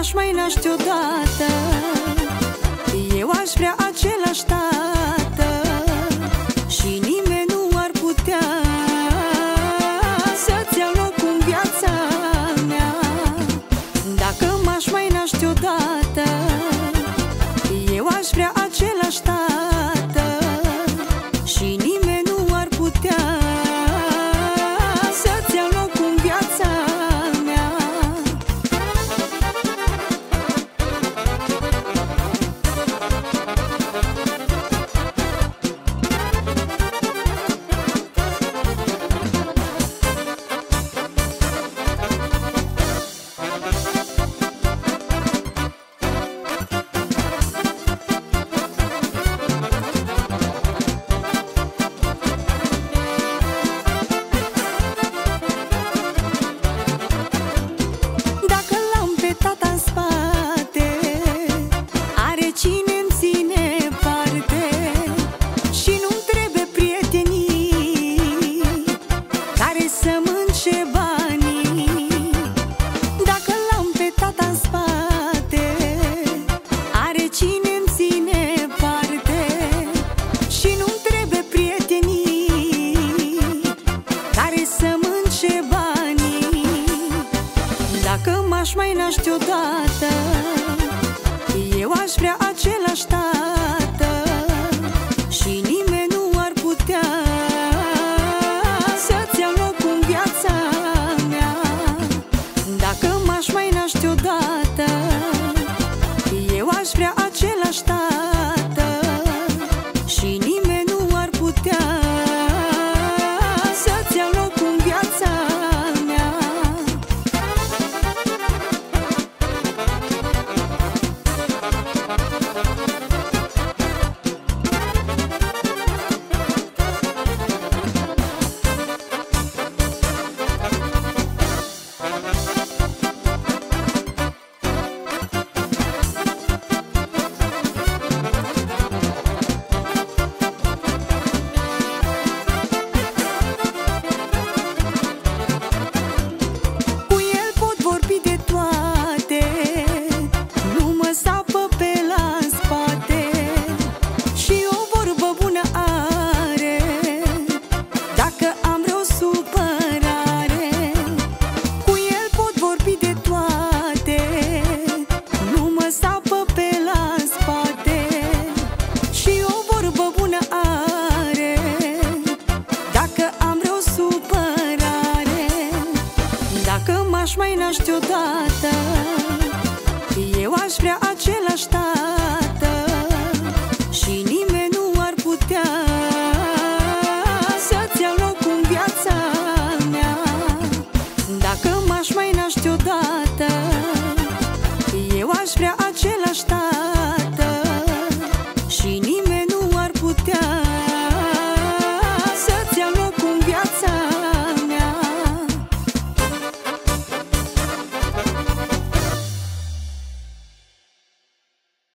m-aș mai naște odată, eu aș vrea același tată și nimeni nu ar putea să-ți iau locul în viața mea. Dacă m-aș mai naște odată, eu aș vrea același tată și nimeni nu ar putea să-ți iau locul în viața mea. Cine-mi ține parte și nu-mi trebuie prietenii care să mânce banii. Dacă l-am pe tata în spate, are cine-mi ține parte și nu-mi trebuie prietenii care să mânce banii. Dacă m-aș mai naște odată, eu aș vrea același tată și nimeni nu ar putea să-ți iau locul în viața mea. Dacă m-aș mai naște odată, eu aș vrea același tată și nimeni nu ar putea să-ți iau locul în viața mea. Dacă m-aș mai naște odată, eu aș vrea același tată